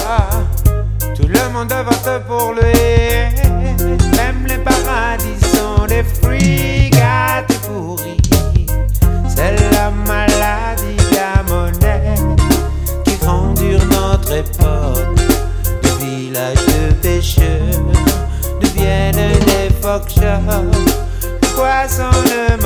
Tout le monde vote pour lui. Même les paradis sont des fruits gâtés pourris. C'est la maladie de la monnaie qui endure notre époque. De villages de pêcheurs deviennent des fuck shops. Les poissons ne